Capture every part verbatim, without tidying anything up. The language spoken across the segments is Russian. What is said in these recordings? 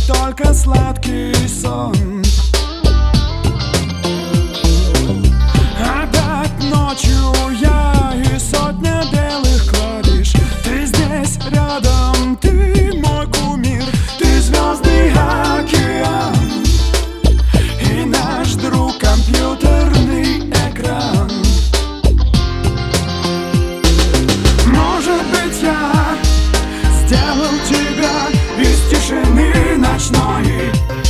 только сладкий сон. Опять ночью я и сотня белых клавиш. Ты здесь рядом, ты мой кумир, ты звездный океан и наш друг компьютерный экран. Может быть, я сделал тебя из тишины ночной.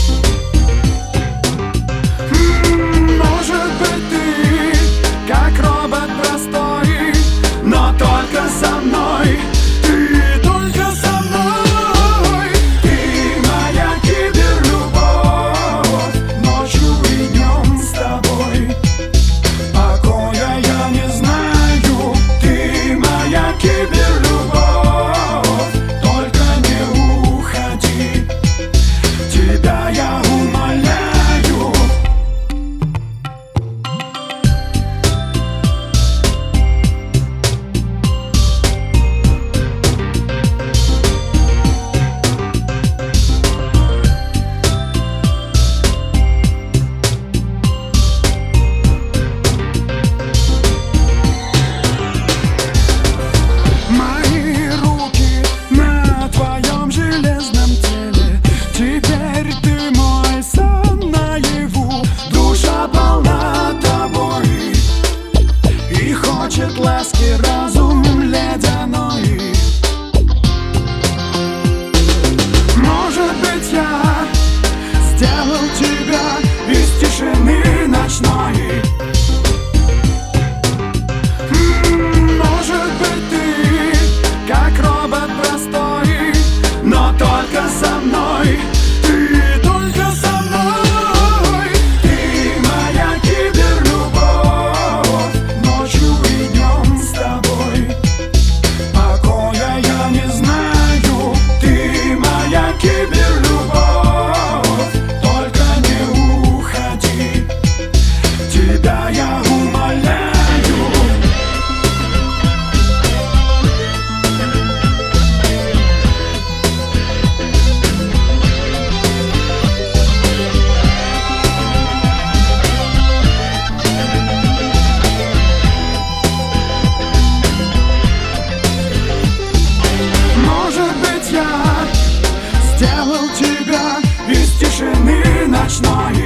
Может быть, ты как робот простой, но только со мной. Ты только со мной. Ты моя киберлюбовь, ночью и днем с тобой. Покоя я не знаю. Ты моя киберлюбовь, только не уходи. Тебя я умоляю. Мои руки на твоем железном теле. Теперь ты мой сон наяву. Душа полна тобой и хочет ласки разум ледяной. Может быть, я сделал тебя из тишины ночной. Может быть, ты как робот простой, но только со мной. Ты только со мной. Ты моя киберлюбовь, ночью и днем с тобой. Покоя я не знаю. Ты моя киберлюбовь, только не уходи. Тебя я умоляю. Может быть, я сделал тебя из тишины ночной.